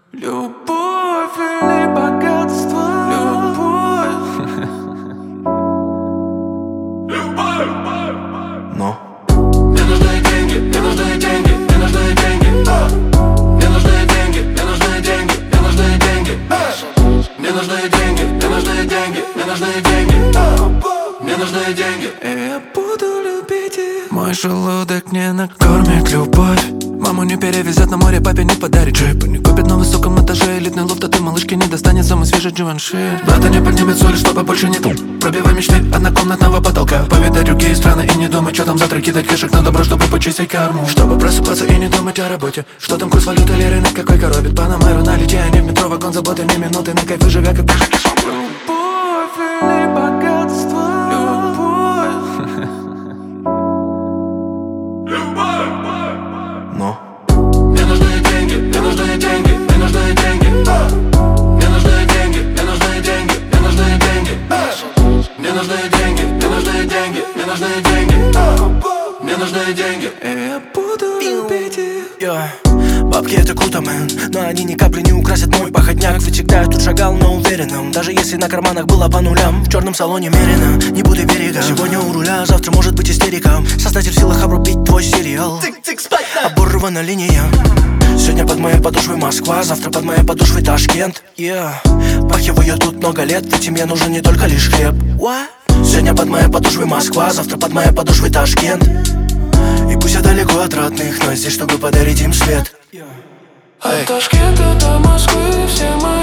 Любовь или богатство? Любовь. Но мне нужны деньги, мне нужны деньги, мне нужны деньги. Мне нужны деньги, мне нужны деньги, мне нужны деньги. Мне нужны деньги, мне нужны деньги, мне нужны деньги. Мне нужны деньги, и я буду любить их. Мой желудок не накормит любовь. Маму не перевезет на море, папе не подарит джип. Не купит на высоком этаже элитный лофт, а ты малышке не достанет самый свежий Givenchy. Брата не поднимет соли, чтобы больше не тул. Пробивай мечты однокомнатного потолка. Повидай другие страны и не думай, что там завтра кидать кэшек на добро, чтобы почистить карму. Чтобы просыпаться и не думать о работе. Что там курс валюты или рынок какой коробит. Панамеру налетя, а не в метро, вагон заботы, не минуты. На кайфы живя, как пешки. Любовь или богатство? Но мне нужны деньги, мне нужны деньги, мне нужны деньги. Мне нужны деньги, мне нужны деньги, мне нужны деньги. Мне нужны деньги, мне нужны деньги, мне нужны деньги. Мне нужны деньги, и я буду любить их. Бабки это круто, мэн, но они ни капли не украсят мой походняк. Ведь всегда я тут шагал на уверенном, даже если на карманах было по нулям. В черном салоне мерено, не буду берега. Сегодня у руля, завтра может быть истерика. Создатель в силах обрубить твой сериал. Оборвана линия. Сегодня под моей подошвой Москва, завтра под моей подошвой Ташкент. Пахиваю тут много лет, ведь семье нужен не только лишь хлеб. Сегодня под моей подошвой Москва, завтра под моей подошвой Ташкент. И пусть я далеко от родных, но здесь, чтобы подарить им свет. От Ташкента до Москвы все мои